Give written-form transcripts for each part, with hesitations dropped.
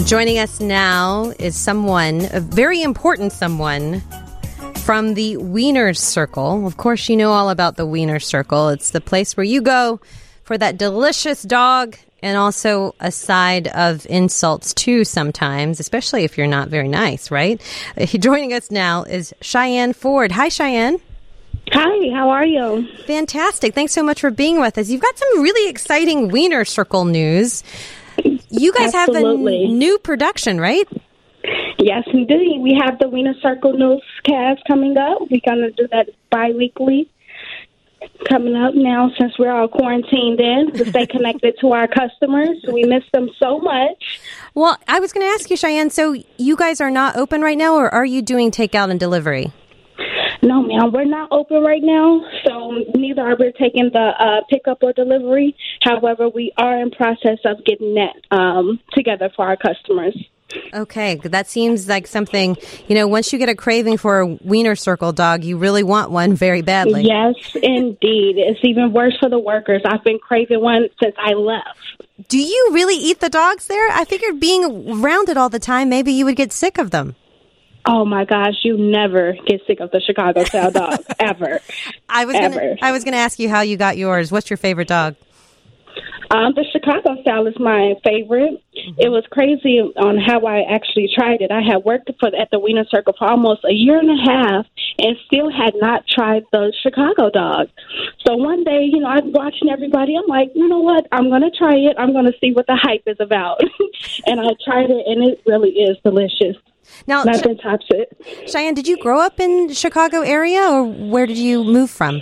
Joining us now is someone, a very important someone, from the Wiener Circle. Of course, you know all about the Wiener Circle. It's the place where you go for that delicious dog and also a side of insults, too, sometimes, especially if you're not very nice, right? Joining us now is Cheyenne Ford. Hi, Cheyenne. Hi, how are you? Fantastic. Thanks so much for being with us. You've got some really exciting Wiener Circle news. You guys Absolutely. have a new production, right? Yes, indeed. We have the Wiener Circle newscast coming up. We're going to do that bi-weekly coming up now since we're all quarantined in to stay connected to our customers. We miss them so much. Well, I was going to ask you, Cheyenne, so you guys are not open right now, or are you doing takeout and delivery? No, ma'am, we're not open right now, so neither are we taking the pickup or delivery. However, we are in process of getting that together for our customers. Okay, that seems like something, once you get a craving for a Wiener Circle dog, you really want one very badly. Yes, indeed. It's even worse for the workers. I've been craving one since I left. Do you really eat the dogs there? I figured being around it all the time, maybe you would get sick of them. Oh my gosh, you never get sick of the Chicago style dog, ever. I was going to ask you how you got yours. What's your favorite dog? The Chicago style is my favorite. Mm-hmm. It was crazy on how I actually tried it. I had worked at the Wiener Circle for almost a year and a half and still had not tried the Chicago dog. So one day, I'm watching everybody. I'm like, you know what? I'm going to try it. I'm going to see what the hype is about. And I tried it, and it really is delicious. Now, nothing tops it. Cheyenne, did you grow up in the Chicago area, or where did you move from?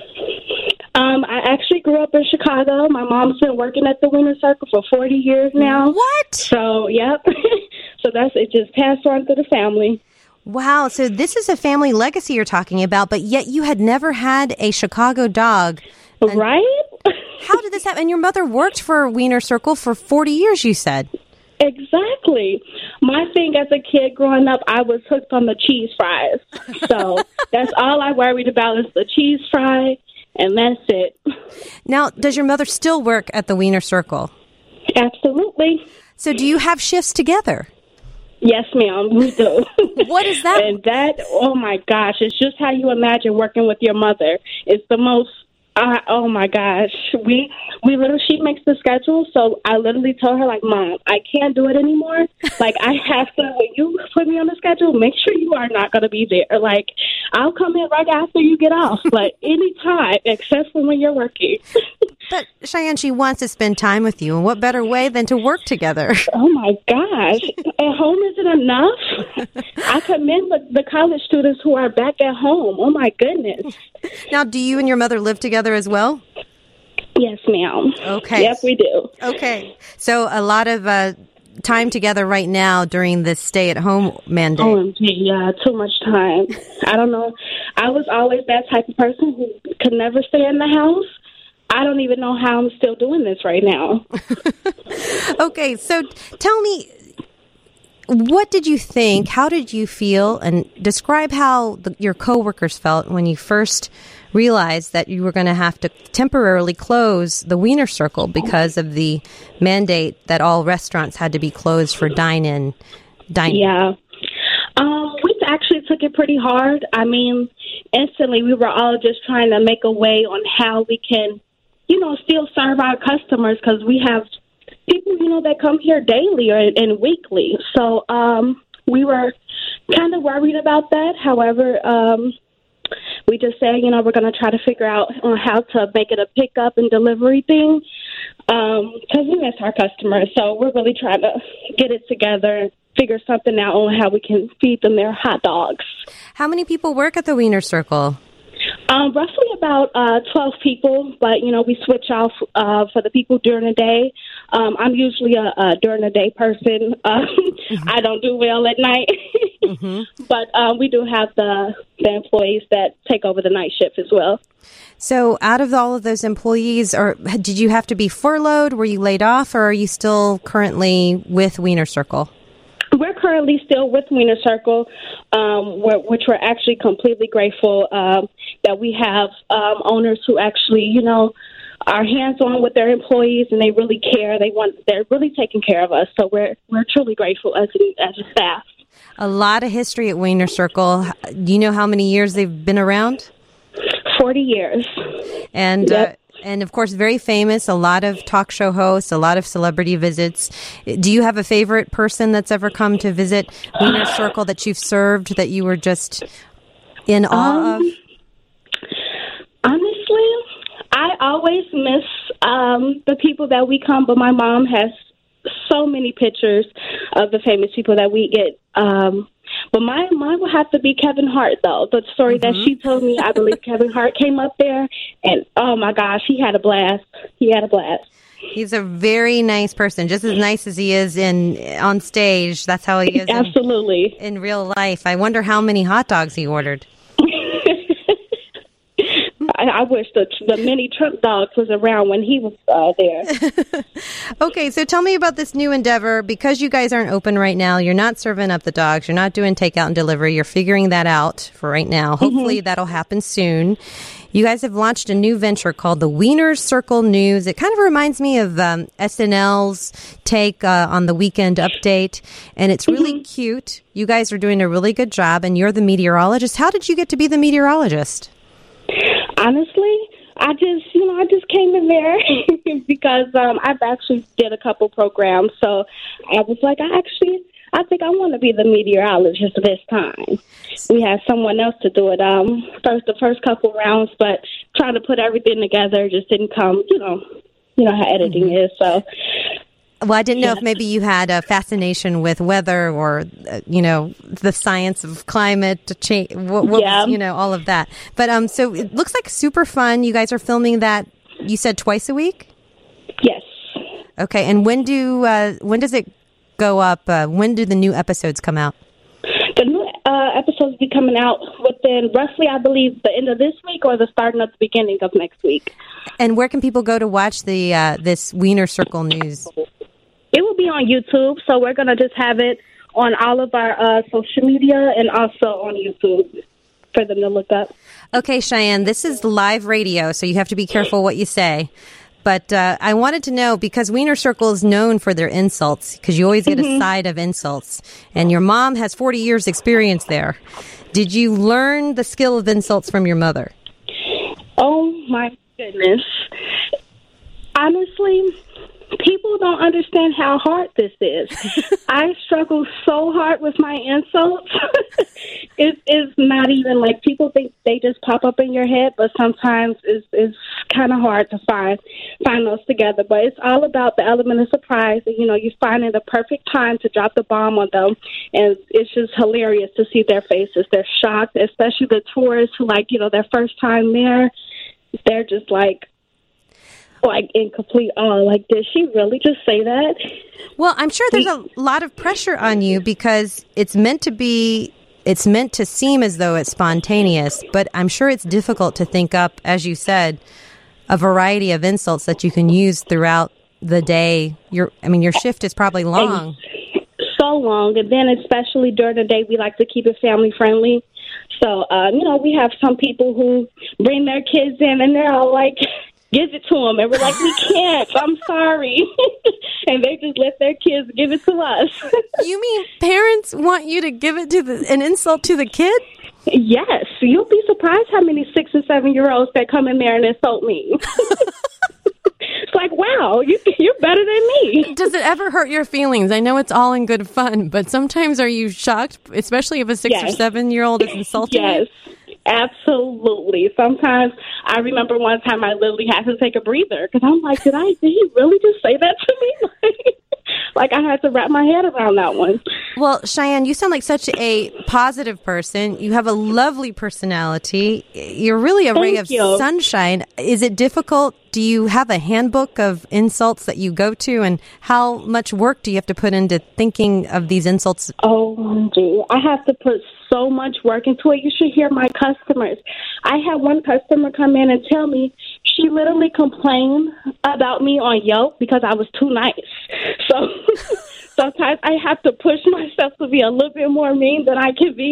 I actually grew up in Chicago. My mom's been working at the Wiener Circle for 40 years now. What? So, yep. So it just passed on to the family. Wow. So this is a family legacy you're talking about, but yet you had never had a Chicago dog. Right? How did this happen? And your mother worked for Wiener Circle for 40 years, you said. Exactly. My thing as a kid growing up, I was hooked on the cheese fries. So that's all I worried about is the cheese fry, and that's it. Now, does your mother still work at the Wiener Circle? Absolutely. So do you have shifts together? Yes, ma'am, we do. What is that? And that, oh my gosh, it's just how you imagine working with your mother. It's the most, oh my gosh. She makes the schedule, so I literally told her, like, Mom, I can't do it anymore. Like, I have to, when you put me on the schedule, make sure you are not going to be there. Like, I'll come in right after you get off, but anytime except for when you're working. But, Cheyenne, she wants to spend time with you, and what better way than to work together? Oh, my gosh. At home isn't enough? I commend the college students who are back at home. Oh, my goodness. Now, do you and your mother live together as well? Yes, ma'am. Okay. Yep, we do. Okay. So a lot of time together right now during this stay-at-home mandate. OMG, yeah, too much time. I don't know. I was always that type of person who could never stay in the house. I don't even know how I'm still doing this right now. Okay, so tell me, what did you think? How did you feel? And describe how your coworkers felt when you first realized that you were going to have to temporarily close the Wiener Circle because of the mandate that all restaurants had to be closed for dine-in dining. Yeah. We actually took it pretty hard. I mean, instantly we were all just trying to make a way on how we can, still serve our customers because we have people, that come here daily and weekly. So we were kind of worried about that. However, we just said, we're going to try to figure out on how to make it a pickup and delivery thing because we miss our customers. So we're really trying to get it together and figure something out on how we can feed them their hot dogs. How many people work at the Wiener Circle? Roughly about 12 people, but, we switch off for the people during the day. I'm usually a during the day person. I don't do well at night. Mm-hmm. But we do have the employees that take over the night shift as well. So out of all of those employees, did you have to be furloughed? Were you laid off, or are you still currently with Wiener Circle? We're currently still with Wiener Circle, which we're actually completely grateful that we have owners who actually, are hands-on with their employees, and they really care. They're really taking care of us. So we're truly grateful as a staff. A lot of history at Wiener Circle. Do you know how many years they've been around? 40 years. And Yep. And of course, very famous, a lot of talk show hosts, a lot of celebrity visits. Do you have a favorite person that's ever come to visit Wiener Circle that you've served that you were just in awe of? Honestly, I always miss the people that we come, but my mom has so many pictures of the famous people that we get. But mine will have to be Kevin Hart, though. The story that she told me, I believe Kevin Hart came up there, and oh my gosh, he had a blast. He's a very nice person, just as nice as he is on stage. That's how he is Absolutely. In real life. I wonder how many hot dogs he ordered. I wish the mini Trump dogs was around when he was there. Okay, so tell me about this new endeavor. Because you guys aren't open right now, you're not serving up the dogs, you're not doing takeout and delivery, you're figuring that out for right now. Hopefully that'll happen soon. You guys have launched a new venture called the Wiener Circle News. It kind of reminds me of SNL's take on the Weekend Update, and it's really cute. You guys are doing a really good job, and you're the meteorologist. How did you get to be the meteorologist? Honestly, I just came in there because I've actually did a couple programs. So I was like, I think I want to be the meteorologist this time. We had someone else to do it the first couple rounds, but trying to put everything together just didn't come. You know how editing is. So. Well, I didn't know if maybe you had a fascination with weather or, the science of climate change, all of that. But so it looks like super fun. You guys are filming that, you said twice a week? Yes. Okay. And when does it go up? When do the new episodes come out? The new episodes will be coming out within roughly, I believe, the end of this week or the starting of the beginning of next week. And where can people go to watch this Wiener Circle News? It will be on YouTube, so we're going to just have it on all of our social media and also on YouTube for them to look up. Okay, Cheyenne, this is live radio, so you have to be careful what you say. But I wanted to know, because Wiener Circle is known for their insults, because you always get a side of insults, and your mom has 40 years experience there. Did you learn the skill of insults from your mother? Oh, my goodness. Honestly, people don't understand how hard this is. I struggle so hard with my insults. It's not even like people think they just pop up in your head, but sometimes it's kind of hard to find those together. But it's all about the element of surprise. And, you finding the perfect time to drop the bomb on them. And it's just hilarious to see their faces. They're shocked, especially the tourists who, their first time there. They're just like in complete awe. Like, did she really just say that? Well, I'm sure there's a lot of pressure on you because it's meant to seem as though it's spontaneous, but I'm sure it's difficult to think up, as you said, a variety of insults that you can use throughout the day. Your shift is probably long. So long, and then especially during the day, we like to keep it family friendly. So, we have some people who bring their kids in, and they're all like, give it to them. And we're like, we can't. I'm sorry. And they just let their kids give it to us. You mean parents want you to give it to an insult to the kid? Yes. You'll be surprised how many 6 and 7-year-olds that come in there and insult me. It's like, wow, you're better than me. Does it ever hurt your feelings? I know it's all in good fun, but sometimes are you shocked, especially if a 6 or 7-year-old is insulting you? Absolutely. Sometimes I remember one time I literally had to take a breather because I'm like, did he really just say that to me? Like I had to wrap my head around that one. Well, Cheyenne, you sound like such a positive person. You have a lovely personality. You're really a ray of sunshine. Is it difficult? Do you have a handbook of insults that you go to? And how much work do you have to put into thinking of these insults? Oh, gee. I have to put so much work into it. You should hear my customers. I had one customer come in and tell me she literally complained about me on Yelp because I was too nice. So sometimes I have to push myself to be a little bit more mean than I can be.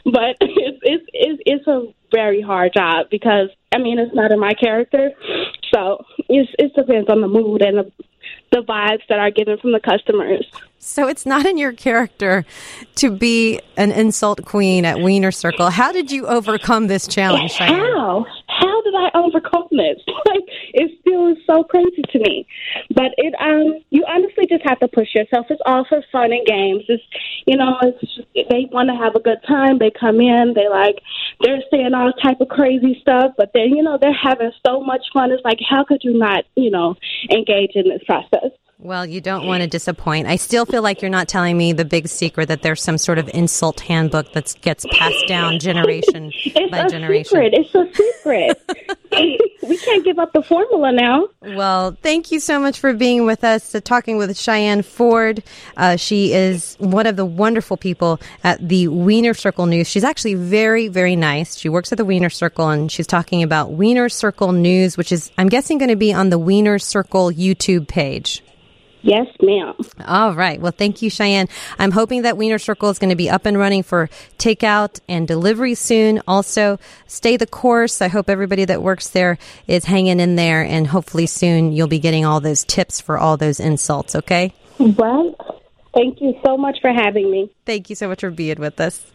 But it's a very hard job because, I mean, it's not in my character. So it depends on the mood and the vibes that are given from the customers. So it's not in your character to be an insult queen at Wiener Circle. How did you overcome this challenge, Cheyenne? How did I overcome this? Like, it still is so crazy to me. But you honestly just have to push yourself. It's all for fun and games. They want to have a good time. They come in, they're saying all type of crazy stuff, but then, they're having so much fun. It's like, how could you not, engage in this process? Well, you don't want to disappoint. I still feel like you're not telling me the big secret that there's some sort of insult handbook that gets passed down generation by generation. It's a secret. We can't give up the formula now. Well, thank you so much for being with us, talking with Cheyenne Ford. She is one of the wonderful people at the Wiener Circle News. She's actually very, very nice. She works at the Wiener Circle, and she's talking about Wiener Circle News, which is, I'm guessing, going to be on the Wiener Circle YouTube page. Yes, ma'am. All right. Well, thank you, Cheyenne. I'm hoping that Wiener Circle is going to be up and running for takeout and delivery soon. Also, stay the course. I hope everybody that works there is hanging in there, and hopefully soon you'll be getting all those tips for all those insults, okay? Well, thank you so much for having me. Thank you so much for being with us.